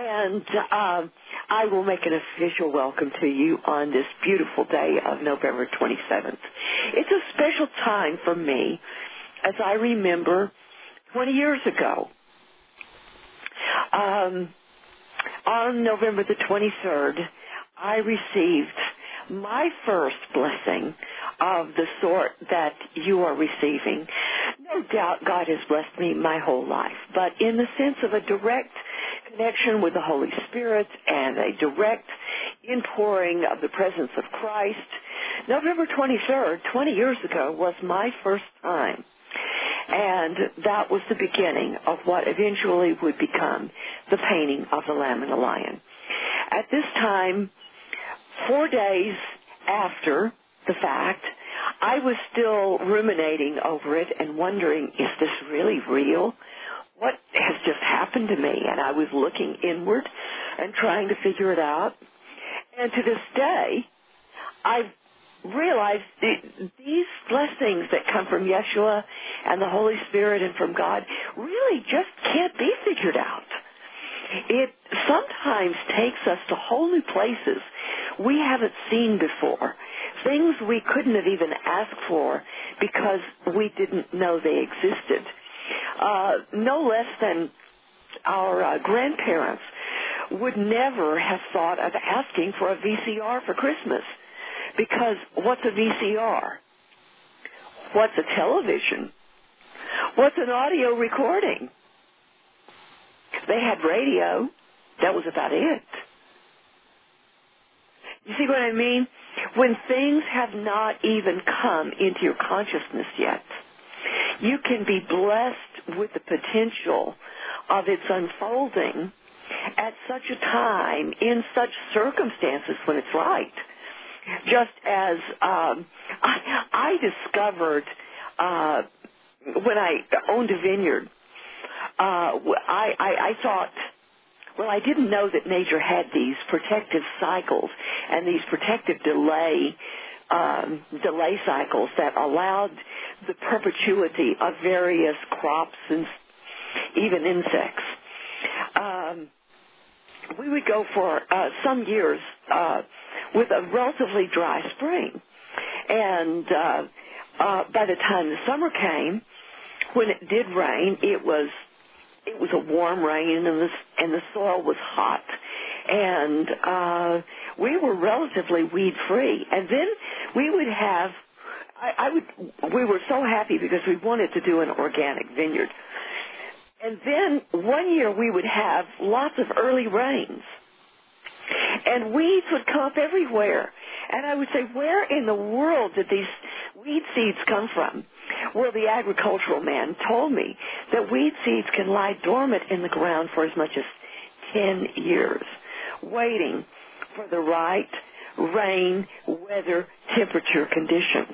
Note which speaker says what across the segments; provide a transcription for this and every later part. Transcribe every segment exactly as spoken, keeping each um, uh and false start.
Speaker 1: And uh, I will make an official welcome to you on this beautiful day of November twenty-seventh. It's a special time for me as I remember twenty years ago. Um, on November the twenty-third, I received my first blessing of the sort that you are receiving. No doubt God has blessed me my whole life, but in the sense of a direct connection with the Holy Spirit and a direct inpouring of the presence of Christ, November twenty-third, twenty years ago, was my first time. And that was the beginning of what eventually would become the painting of the Lamb and the Lion. At this time, four days after the fact, I was still ruminating over it and wondering, is this really real? What has just happened to me? And I was looking inward and trying to figure it out. And to this day, I've realized that these blessings that come from Yeshua and the Holy Spirit and from God really just can't be figured out. It sometimes takes us to whole new places we haven't seen before, things we couldn't have even asked for because we didn't know they existed. Uh, no less than our uh, grandparents would never have thought of asking for a V C R for Christmas, because what's a V C R? What's a television? What's an audio recording? They had radio. That was about it. You see what I mean? When things have not even come into your consciousness yet, you can be blessed with the potential of its unfolding at such a time, in such circumstances when it's right. Just as um, I, I discovered uh, when I owned a vineyard, uh, I, I, I thought, well, I didn't know that nature had these protective cycles and these protective delay um, delay cycles that allowed the perpetuity of various crops and even insects. Um, we would go for uh, some years uh, with a relatively dry spring, and uh, uh, by the time the summer came, when it did rain, it was it was a warm rain, and the and the soil was hot, and uh, we were relatively weed free. And then we would have, I, I would, we were so happy because we wanted to do an organic vineyard. And then one year we would have lots of early rains, and weeds would come up everywhere. And I would say, where in the world did these weed seeds come from? Well, the agricultural man told me that weed seeds can lie dormant in the ground for as much as ten years, waiting for the right rain, weather, temperature conditions.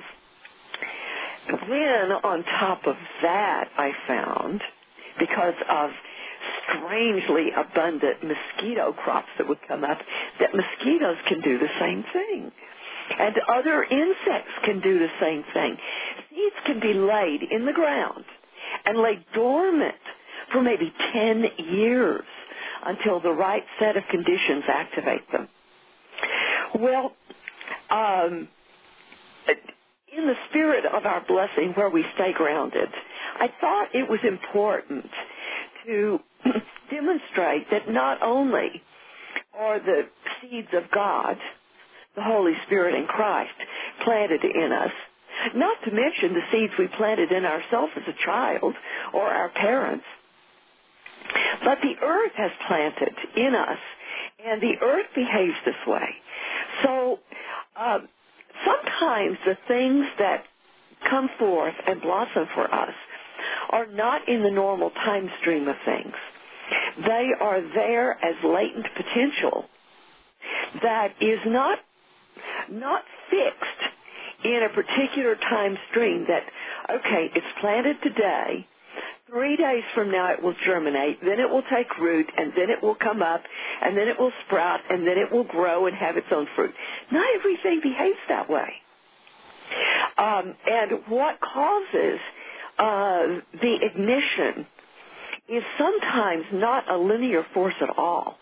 Speaker 1: Then, on top of that, I found, because of strangely abundant mosquito crops that would come up, that mosquitoes can do the same thing. And other insects can do the same thing. Seeds can be laid in the ground and lay dormant for maybe ten years until the right set of conditions activate them. Well, um, in the spirit of our blessing where we stay grounded, I thought it was important to demonstrate that not only are the seeds of God, the Holy Spirit and Christ, planted in us, not to mention the seeds we planted in ourselves as a child or our parents, but the earth has planted in us, and the earth behaves this way. So uh, sometimes the things that come forth and blossom for us are not in the normal time stream of things. They are there as latent potential that is not not fixed in a particular time stream that, okay, it's planted today, three days from now it will germinate, then it will take root, and then it will come up, and then it will sprout, and then it will grow and have its own fruit. Not everything behaves that way. Um, and what causes uh, the ignition is sometimes not a linear force at all.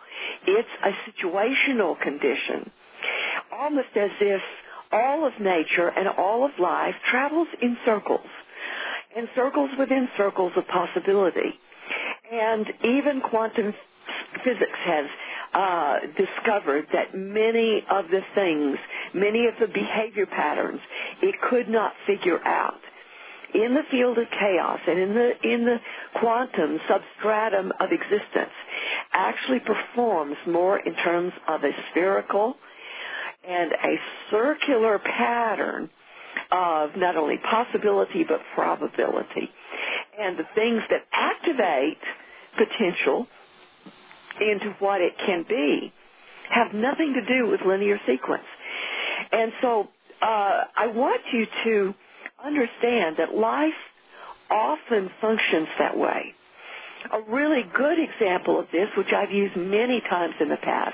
Speaker 1: it's a situational condition, almost as if all of nature and all of life travels in circles, and circles within circles of possibility. And even quantum physics has uh, discovered that many of the things, many of the behavior patterns, it could not figure out. In the field of chaos and in the in the quantum substratum of existence actually performs more in terms of a spherical and a circular pattern of not only possibility but probability. And the things that activate potential into what it can be have nothing to do with linear sequence. And so uh, I want you to understand that life often functions that way. A really good example of this, which I've used many times in the past,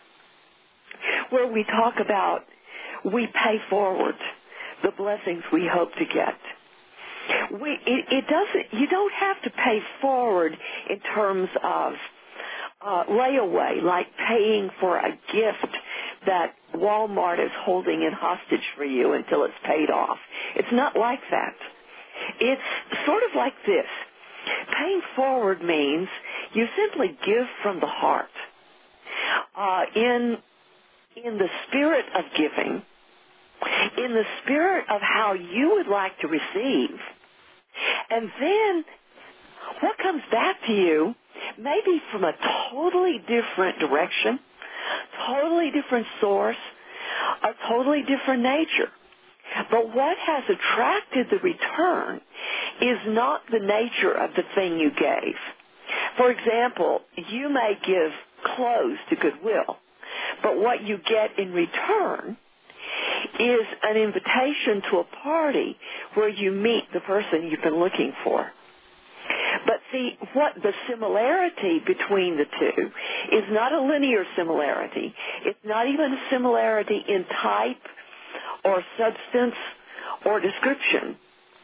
Speaker 1: where we talk about we pay forward the blessings we hope to get. We, it, it doesn't. You don't have to pay forward in terms of uh, layaway, like paying for a gift that Walmart is holding in hostage for you until it's paid off. It's not like that. It's sort of like this. Paying forward means you simply give from the heart. Uh, in in the spirit of giving, in the spirit of how you would like to receive, and then what comes back to you may be from a totally different direction, totally different source, a totally different nature. But what has attracted the return is not the nature of the thing you gave. For example, you may give clothes to Goodwill, but what you get in return is an invitation to a party where you meet the person you've been looking for. But see, what the similarity between the two is not a linear similarity. It's not even a similarity in type or substance or description.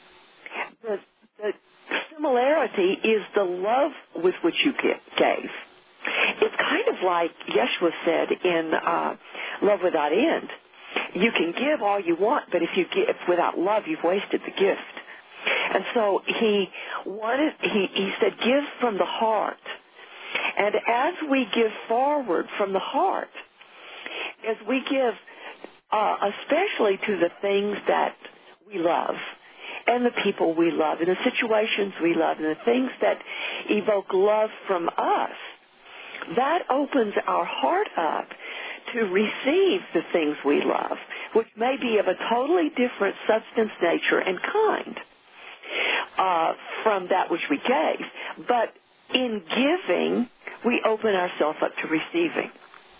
Speaker 1: The, the similarity is the love with which you gave. It's kind of like Yeshua said in uh, Love Without End. You can give all you want, but if you give without love, you've wasted the gift. And so he wanted, he, he said, give from the heart. And as we give forward from the heart, as we give uh, especially to the things that we love and the people we love and the situations we love and the things that evoke love from us, that opens our heart up to receive the things we love, which may be of a totally different substance, nature, and kind uh, from that which we gave. But in giving, we open ourselves up to receiving.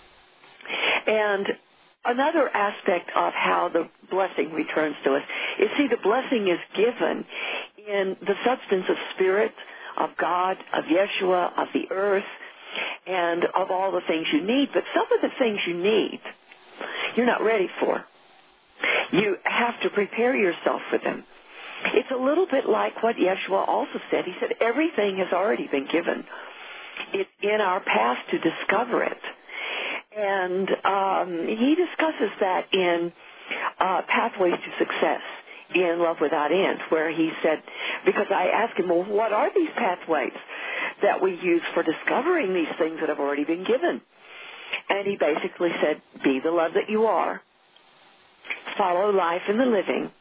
Speaker 1: And another aspect of how the blessing returns to us is, see, the blessing is given in the substance of spirit, of God, of Yeshua, of the earth, and of all the things you need. But some of the things you need, you're not ready for. You have to prepare yourself for them. It's a little bit like what Yeshua also said. He said, everything has already been given. It's in our path to discover it. And um, he discusses that in uh, Pathways to Success in Love Without End, where he said, because I asked him, well, what are these pathways that we use for discovering these things that have already been given? And he basically said, be the love that you are, follow life in the living,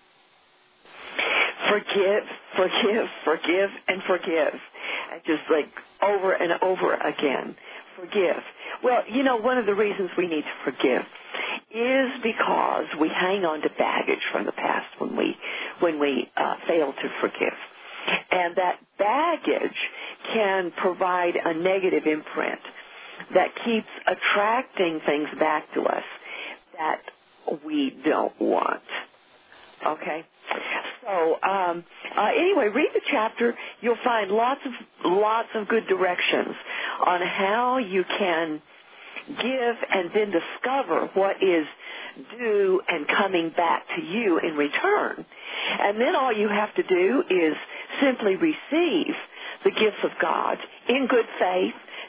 Speaker 1: forgive, forgive, forgive, and forgive. And just like over and over again, forgive. Well, you know, one of the reasons we need to forgive is because we hang on to baggage from the past when we when we uh, fail to forgive. And that baggage can provide a negative imprint that keeps attracting things back to us that we don't want. Okay? So, um, uh, anyway, read the chapter. You'll find lots of lots of good directions on how you can give and then discover what is due and coming back to you in return. And then all you have to do is simply receive the gifts of God in good faith,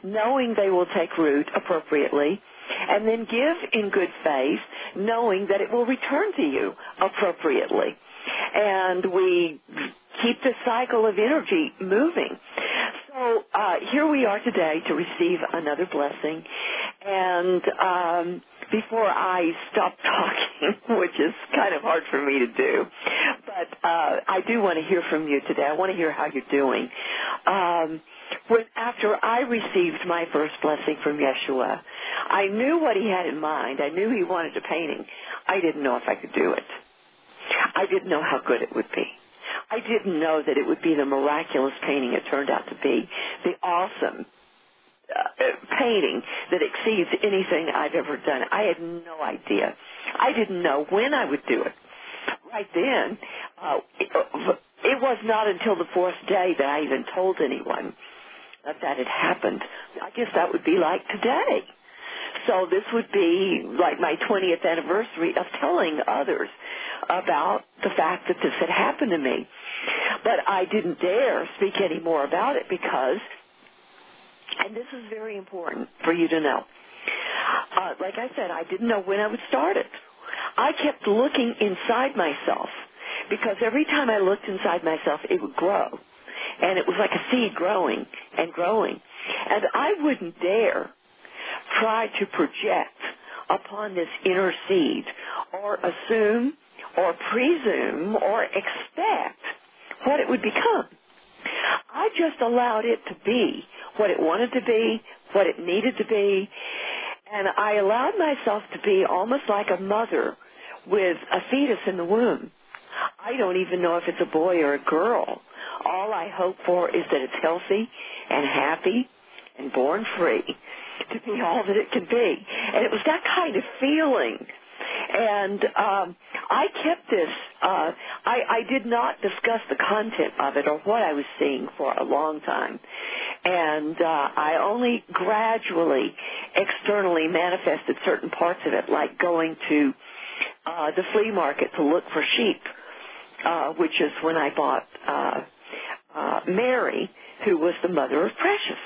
Speaker 1: knowing they will take root appropriately, and then give in good faith, knowing that it will return to you appropriately. And we keep the cycle of energy moving. So uh, here we are today to receive another blessing. And um, before I stop talking, which is kind of hard for me to do, but uh, I do want to hear from you today. I want to hear how you're doing. Um, when after I received my first blessing from Yeshua, I knew what he had in mind. I knew he wanted a painting. I didn't know if I could do it. I didn't know how good it would be. I didn't know that it would be the miraculous painting it turned out to be, the awesome uh, painting that exceeds anything I've ever done. I had no idea. I didn't know when I would do it. Right then, uh, it, it was not until the fourth day that I even told anyone that that had happened. I guess that would be like today. So this would be like my twentieth anniversary of telling others about the fact that this had happened to me. But I didn't dare speak any more about it because, and this is very important for you to know, uh, like I said, I didn't know when I would start it. I kept looking inside myself because every time I looked inside myself, it would grow. And it was like a seed growing and growing. And I wouldn't dare try to project upon this inner seed or assume or presume or expect what it would become. I just allowed it to be what it wanted to be, what it needed to be, and I allowed myself to be almost like a mother with a fetus in the womb. I don't even know if it's a boy or a girl. All I hope for is that it's healthy and happy and born free to be all that it can be. And it was that kind of feeling. And um, I kept this, uh, I, I did not discuss the content of it or what I was seeing for a long time. And uh, I only gradually, externally manifested certain parts of it, like going to uh, the flea market to look for sheep, uh, which is when I bought uh, uh, Mary, who was the mother of Precious.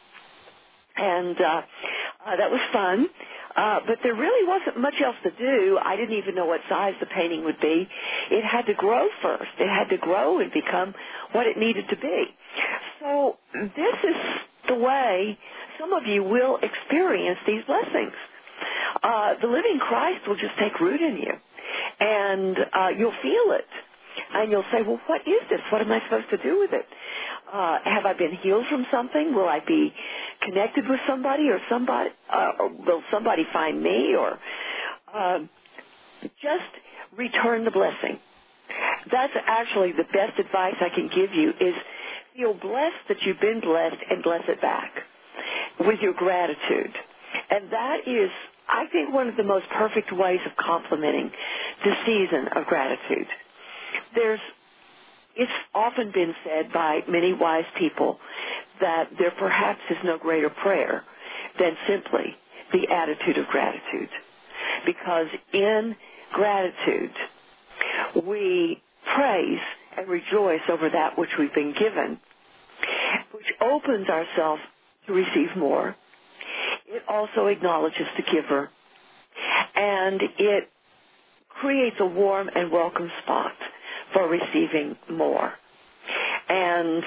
Speaker 1: And uh, uh, that was fun. Uh, but there really wasn't much else to do. I didn't even know what size the painting would be. It had to grow first. It had to grow and become what it needed to be. So this is the way some of you will experience these blessings. Uh, the living Christ will just take root in you, and uh, you'll feel it. And you'll say, well, what is this? What am I supposed to do with it? Uh, have I been healed from something? Will I be connected with somebody, or somebody? Uh, or will somebody find me? Or uh, just return the blessing. That's actually the best advice I can give you, is feel blessed that you've been blessed and bless it back with your gratitude. And that is, I think, one of the most perfect ways of complimenting the season of gratitude. There's, it's often been said by many wise people that there perhaps is no greater prayer than simply the attitude of gratitude. Because in gratitude, we praise and rejoice over that which we've been given, which opens ourselves to receive more. It also acknowledges the giver, and it creates a warm and welcome spot for receiving more. And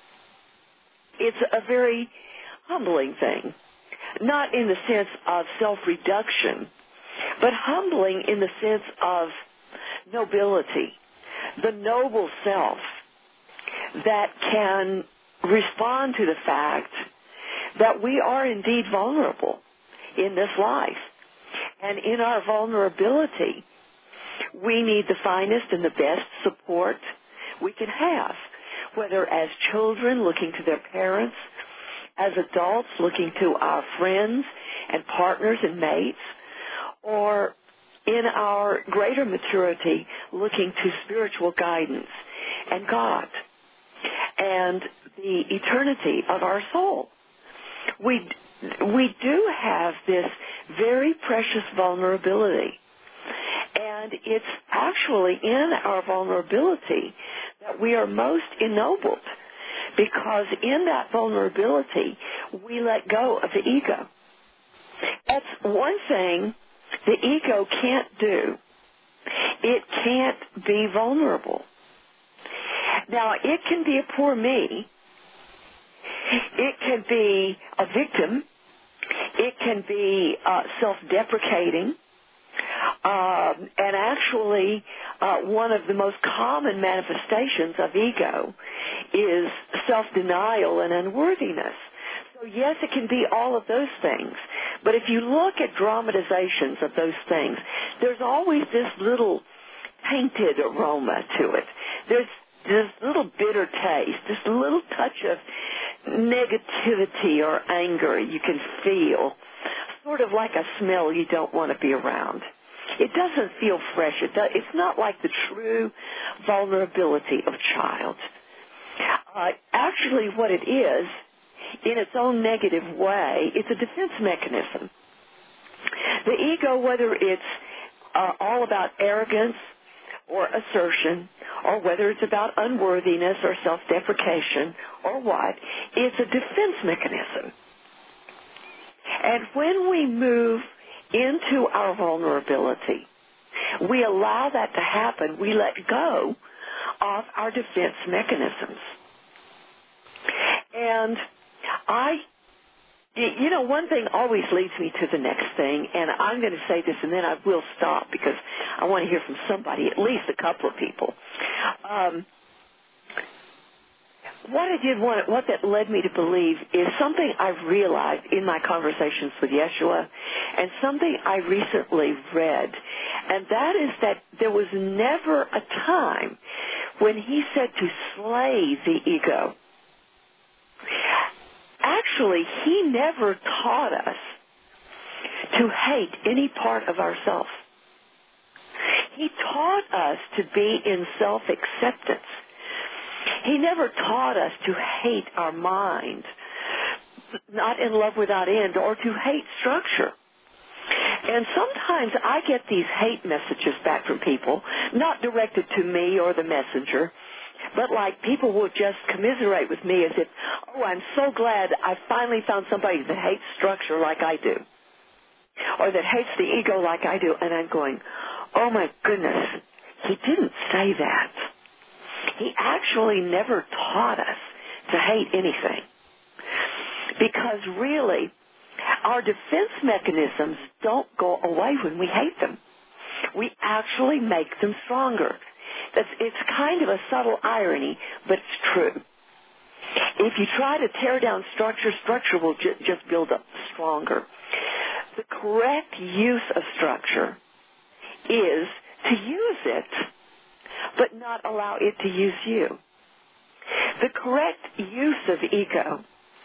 Speaker 1: it's a very humbling thing, not in the sense of self-reduction, but humbling in the sense of nobility, the noble self that can respond to the fact that we are indeed vulnerable in this life. And in our vulnerability, we need the finest and the best support we can have, whether as children looking to their parents, as adults looking to our friends and partners and mates, or in our greater maturity looking to spiritual guidance and God and the eternity of our soul. We, we do have this very precious vulnerability. And it's actually in our vulnerability that we are most ennobled, because in that vulnerability we let go of the ego. That's one thing the ego can't do. It can't be vulnerable. Now, it can be a poor me. It can be a victim. It can be uh, self-deprecating. Um, and actually, uh, one of the most common manifestations of ego is self-denial and unworthiness. So yes, it can be all of those things. But if you look at dramatizations of those things, there's always this little tainted aroma to it. There's this little bitter taste, this little touch of negativity or anger you can feel, sort of like a smell you don't want to be around. It doesn't feel fresh. It does, it's not like the true vulnerability of a child. Uh, actually, what it is, in its own negative way, it's a defense mechanism. The ego, whether it's uh, all about arrogance or assertion, or whether it's about unworthiness or self-deprecation or what, it's a defense mechanism. And when we move into our vulnerability, we allow that to happen, we let go of our defense mechanisms. And I, you know, one thing always leads me to the next thing, and I'm going to say this and then I will stop because I want to hear from somebody, at least a couple of people. Um, what I did want, what that led me to believe is something I've realized in my conversations with Yeshua and something I recently read, and that is that there was never a time when he said to slay the ego. Actually, he never taught us to hate any part of ourselves. He taught us to be in self-acceptance. He never taught us to hate our mind, not in love without end, or to hate structure. And sometimes I get these hate messages back from people, not directed to me or the messenger, but like people will just commiserate with me as if, oh, I'm so glad I finally found somebody that hates structure like I do, or that hates the ego like I do. And I'm going, oh, my goodness, he didn't say that. He actually never taught us to hate anything. Because really, our defense mechanisms don't go away when we hate them. We actually make them stronger. That's, it's kind of a subtle irony, but it's true. If you try to tear down structure, structure will ju- just build up stronger. The correct use of structure is to use it, but not allow it to use you. The correct use of ego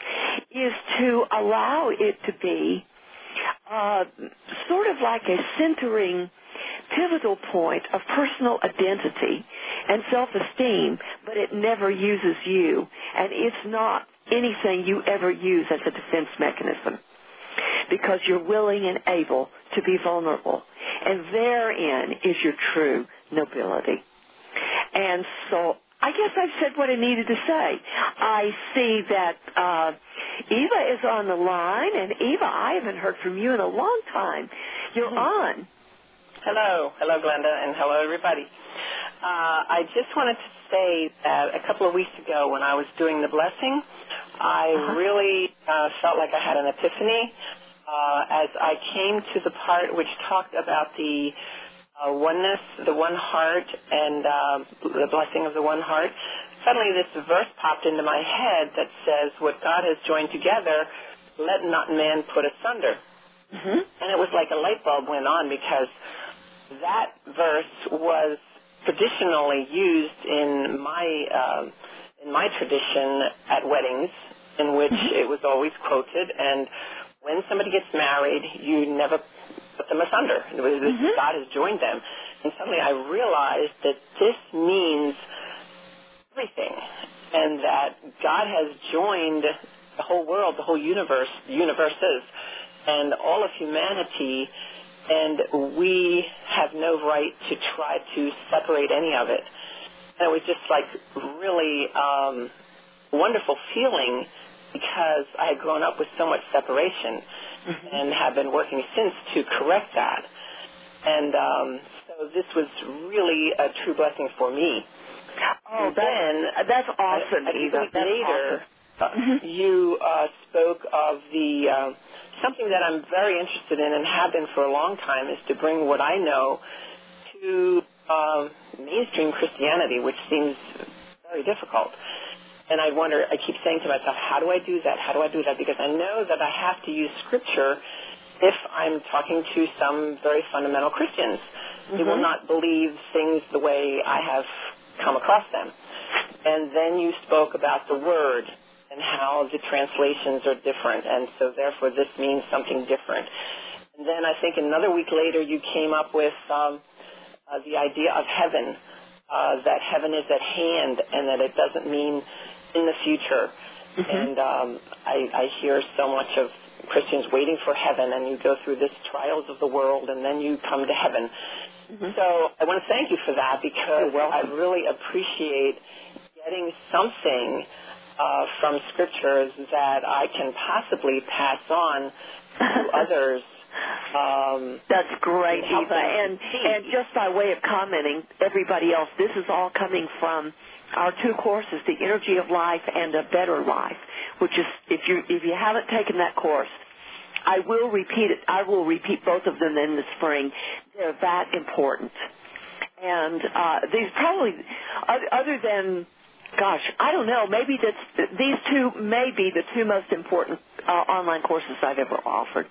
Speaker 1: is to allow it to be uh, sort of like a centering pivotal point of personal identity and self-esteem, but it never uses you, and it's not anything you ever use as a defense mechanism because you're willing and able to be vulnerable, and therein is your true nobility. And so I guess I've said what I needed to say. I see that uh, Eva is on the line, and Eva, I haven't heard from you in a long time. You're on.
Speaker 2: Hello. Hello, Glenda, and hello, everybody. Uh, I just wanted to say that a couple of weeks ago when I was doing the blessing, I uh-huh. really uh, felt like I had an epiphany uh, as I came to the part which talked about the uh, oneness, the one heart, and uh, the blessing of the one heart. Suddenly this verse popped into my head that says, what God has joined together, let not man put asunder. Mm-hmm. And it was like a light bulb went on because that verse was traditionally used in my uh, in my tradition at weddings, in which mm-hmm. it was always quoted. And when somebody gets married, you never put them asunder. It was, mm-hmm. God has joined them. And suddenly I realized that this means everything, and that God has joined the whole world, the whole universe, the universes, and all of humanity. And we have no right to try to separate any of it. And it was just like really um, wonderful feeling because I had grown up with so much separation mm-hmm. and have been working since to correct that. And um, so this was really a true blessing for me.
Speaker 1: Oh, that, then that's awesome,
Speaker 2: a, a
Speaker 1: Eva.
Speaker 2: That's later,
Speaker 1: awesome.
Speaker 2: uh, you uh, spoke of the uh, something that I'm very interested in and have been for a long time is to bring what I know to um, mainstream Christianity, which seems very difficult. And I wonder, I keep saying to myself, how do I do that? How do I do that? Because I know that I have to use Scripture if I'm talking to some very fundamental Christians. Mm-hmm. They will not believe things the way I have come across them. And then you spoke about the Word and how the translations are different, and so therefore this means something different. And then I think another week later you came up with um, uh, the idea of heaven, uh, that heaven is at hand and that it doesn't mean in the future. Mm-hmm. And um, I, I hear so much of Christians waiting for heaven, and you go through this trials of the world, and then you come to heaven. Mm-hmm. So I want to thank you for that, because I really appreciate getting something uh, from Scriptures that I can possibly pass on to others. Um,
Speaker 1: That's great, Eva. And, and just by way of commenting, everybody else, this is all coming from our two courses, The Energy of Life and A Better Life, which is, if you if you haven't taken that course, I will repeat it. I will repeat both of them in the spring. They're that important. And uh, these probably, other than, gosh, I don't know, maybe that's, these two may be the two most important uh, online courses I've ever offered.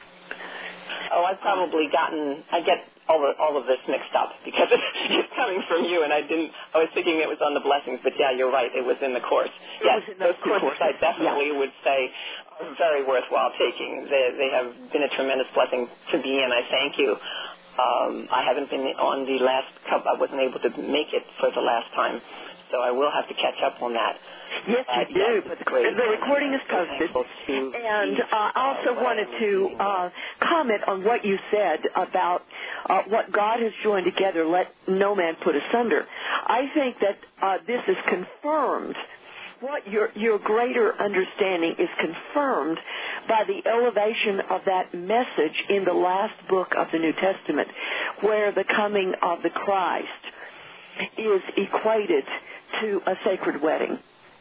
Speaker 2: Oh, I've probably gotten, I get all of, all of this mixed up because it's coming from you, and I didn't, I was thinking it was on the blessings, but yeah, you're right, it was in the course.
Speaker 1: It
Speaker 2: yes,
Speaker 1: those,
Speaker 2: those courses, courses I definitely
Speaker 1: yeah.
Speaker 2: would say are very worthwhile taking. They, they have been a tremendous blessing to me, and I thank you. Um, I haven't been on the last couple, I wasn't able to make it for the last time, so I will have to catch up on that.
Speaker 1: Yes, you uh, do, yes, but the, the recording is posted. And uh, I also wanted to uh, comment on what you said about uh, what God has joined together, let no man put asunder. I think that uh, this is confirmed. What your, your greater understanding is confirmed by the elevation of that message in the last book of the New Testament, where the coming of the Christ is equated to a sacred wedding,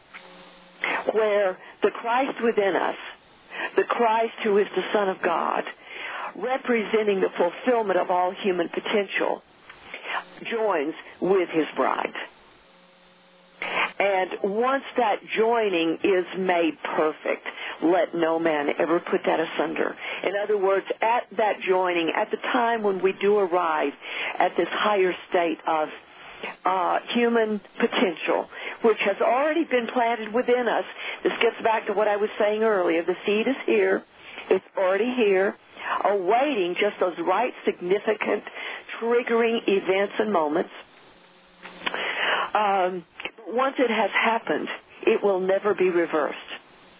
Speaker 1: where the Christ within us, the Christ who is the Son of God, representing the fulfillment of all human potential, joins with his bride. And once that joining is made perfect, let no man ever put that asunder. In other words, at that joining, at the time when we do arrive at this higher state of Uh, human potential, which has already been planted within us. This gets back to what I was saying earlier. The seed is here. It's already here, awaiting just those right significant triggering events and moments. Um, once it has happened, it will never be reversed.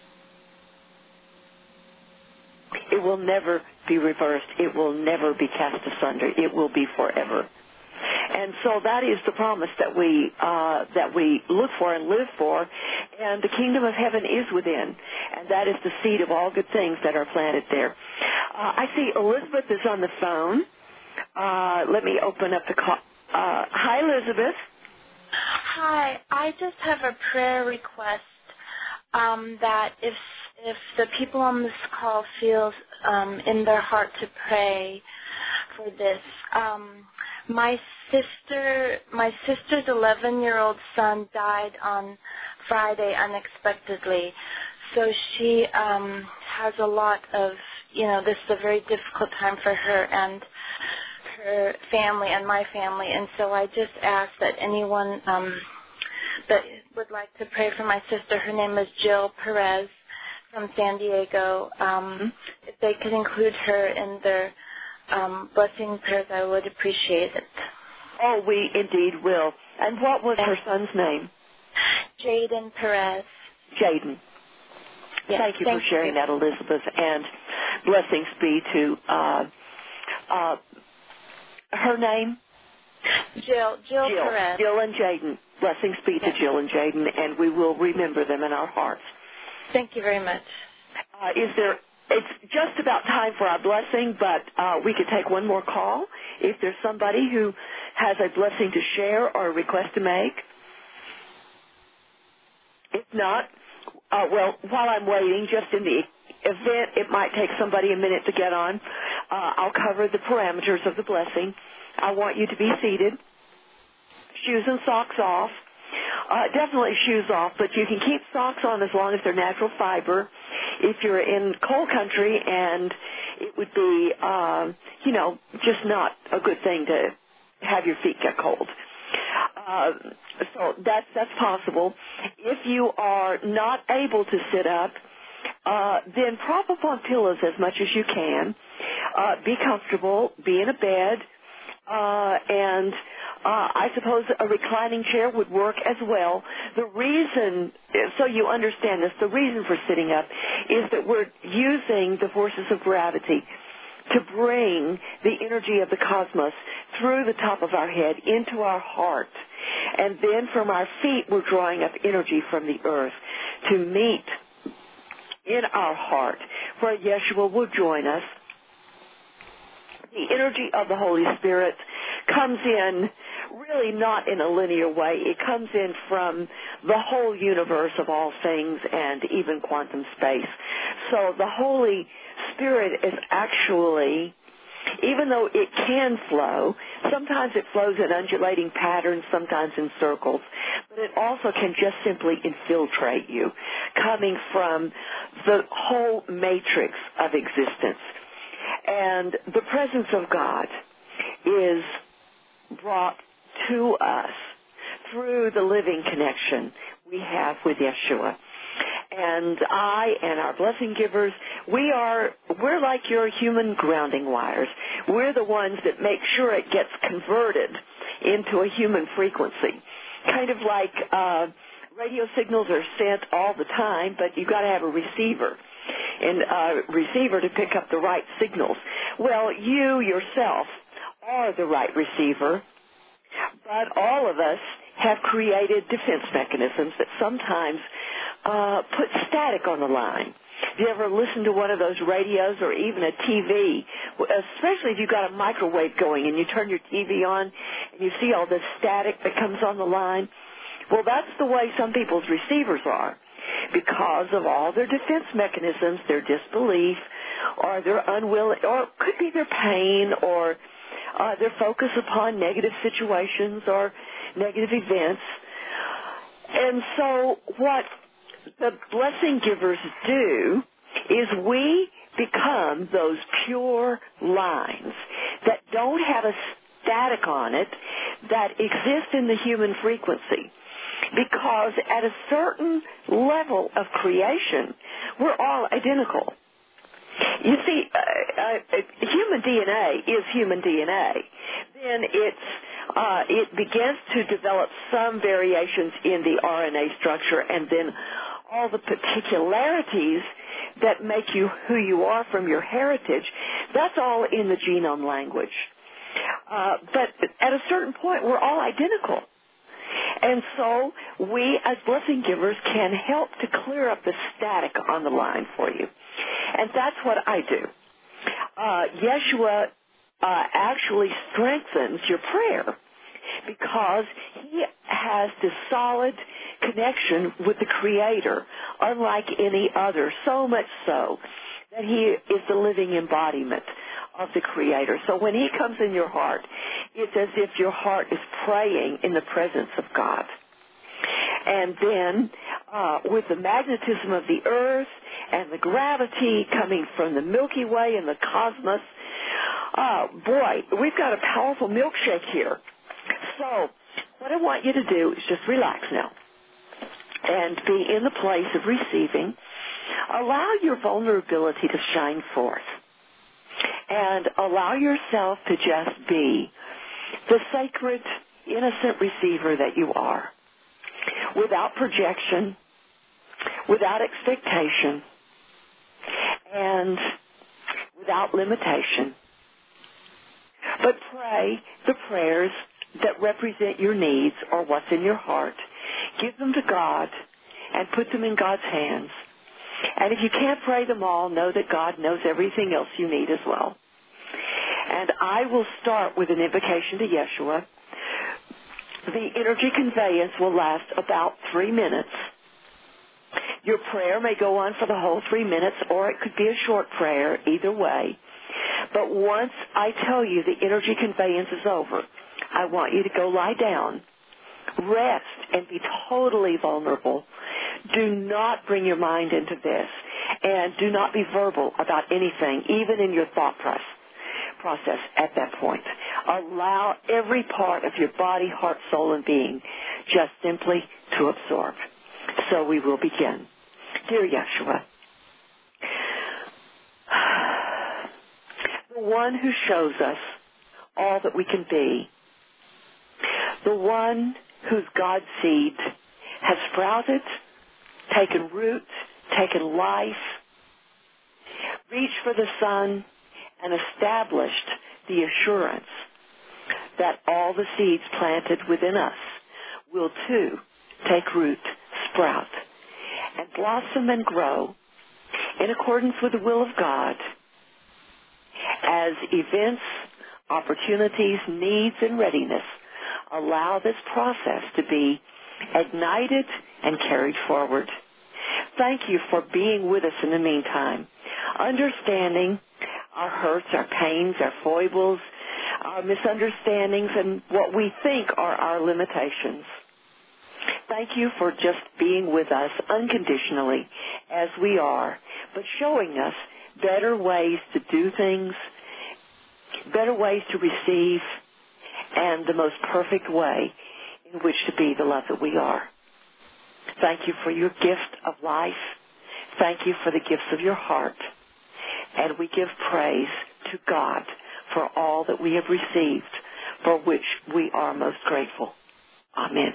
Speaker 1: It will never be reversed. It will never be cast asunder. It will be forever. And so that is the promise that we uh, that we look for and live for, and the kingdom of heaven is within, and that is the seed of all good things that are planted there. Uh, I see Elizabeth is on the phone. Uh, let me open up the call. Uh, hi, Elizabeth.
Speaker 3: Hi. I just have a prayer request um, that if if the people on this call feel um, in their heart to pray for this. Um, My sister, my sister's eleven-year-old son died on Friday unexpectedly, so she um, has a lot of, you know, this is a very difficult time for her and her family and my family, and so I just ask that anyone um, that would like to pray for my sister, her name is Jill Perez from San Diego, um, if they could include her in their Um, blessing prayers, I would appreciate it.
Speaker 1: Oh, we indeed will. And what was her son's name?
Speaker 3: Jaden Perez.
Speaker 1: Jaden.
Speaker 3: Yes,
Speaker 1: thank you thank for sharing you. that, Elizabeth. And blessings be to uh, uh, her name?
Speaker 3: Jill. Jill,
Speaker 1: Jill
Speaker 3: Perez.
Speaker 1: Jill and Jaden. Blessings be yes. to Jill and Jaden, and we will remember them in our hearts.
Speaker 3: Thank you very much.
Speaker 1: Uh, is there? It's just about time for our blessing, but uh, we could take one more call if there's somebody who has a blessing to share or a request to make. If not, uh, well, while I'm waiting, just in the event it might take somebody a minute to get on, uh, I'll cover the parameters of the blessing. I want you to be seated, shoes and socks off. Uh, definitely shoes off, but you can keep socks on as long as they're natural fiber. If you're in cold country, and it would be, um, you know, just not a good thing to have your feet get cold. Uh, so that's, that's possible. If you are not able to sit up, uh, then prop up on pillows as much as you can. Uh, be comfortable. Be in a bed. Uh, and uh, I suppose a reclining chair would work as well. The reason, so you understand this, the reason for sitting up is that we're using the forces of gravity to bring the energy of the cosmos through the top of our head into our heart. And then from our feet, we're drawing up energy from the earth to meet in our heart, where Yeshua will join us. The energy of the Holy Spirit comes in really not in a linear way. It comes in from the whole universe of all things and even quantum space. So the Holy Spirit is actually, even though it can flow, sometimes it flows in undulating patterns, sometimes in circles, but it also can just simply infiltrate you, coming from the whole matrix of existence. And the presence of God is brought to us through the living connection we have with Yeshua. And I and our blessing givers, we are, we're like your human grounding wires. We're the ones that make sure it gets converted into a human frequency. Kind of like uh, radio signals are sent all the time, but you've got to have a receiver. And a receiver to pick up the right signals. Well, you yourself are the right receiver, but all of us have created defense mechanisms that sometimes uh, put static on the line. Do you ever listen to one of those radios or even a T V, especially if you've got a microwave going and you turn your T V on and you see all this static that comes on the line? Well, that's the way some people's receivers are, because of all their defense mechanisms, their disbelief, or their unwilling, or it could be their pain, or uh, their focus upon negative situations or negative events. And so what the blessing givers do is we become those pure lines that don't have a static on it that exist in the human frequency. Because at a certain level of creation, we're all identical. You see, uh, uh, human D N A is human D N A. Then it's, uh, it begins to develop some variations in the R N A structure, and then all the particularities that make you who you are from your heritage, that's all in the genome language. Uh, but at a certain point, we're all identical. And so we, as blessing givers, can help to clear up the static on the line for you. And that's what I do. Uh, Yeshua uh, actually strengthens your prayer because he has this solid connection with the Creator, unlike any other, so much so that he is the living embodiment of the Creator. So when he comes in your heart, it's as if your heart is praying in the presence of God. And then uh, with the magnetism of the earth and the gravity coming from the Milky Way and the cosmos, uh, boy, we've got a powerful milkshake here. So what I want you to do is just relax now and be in the place of receiving. Allow your vulnerability to shine forth. And allow yourself to just be the sacred, innocent receiver that you are, without projection, without expectation, and without limitation. But pray the prayers that represent your needs or what's in your heart. Give them to God and put them in God's hands. And if you can't pray them all, know that God knows everything else you need as well. And I will start with an invocation to Yeshua. The energy conveyance will last about three minutes. Your prayer may go on for the whole three minutes, or it could be a short prayer, either way. But once I tell you the energy conveyance is over, I want you to go lie down, rest, and be totally vulnerable. Do not bring your mind into this, and do not be verbal about anything, even in your thought process. process at that point. Allow every part of your body, heart, soul, and being just simply to absorb. So we will begin. Dear Yeshua, the one who shows us all that we can be, the one whose God seed has sprouted, taken root, taken life, reached for the sun, and established the assurance that all the seeds planted within us will too take root, sprout, and blossom and grow in accordance with the will of God as events, opportunities, needs, and readiness allow this process to be ignited and carried forward. Thank you for being with us in the meantime, understanding our hurts, our pains, our foibles, our misunderstandings, and what we think are our limitations. Thank you for just being with us unconditionally as we are, but showing us better ways to do things, better ways to receive, and the most perfect way in which to be the love that we are. Thank you for your gift of life. Thank you for the gifts of your heart. And we give praise to God for all that we have received, for which we are most grateful. Amen.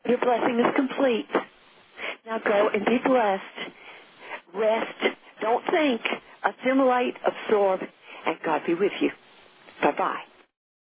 Speaker 1: Your blessing is complete. Now go and be blessed. Rest. Don't think. Assimilate, absorb, and God be with you. Bye-bye.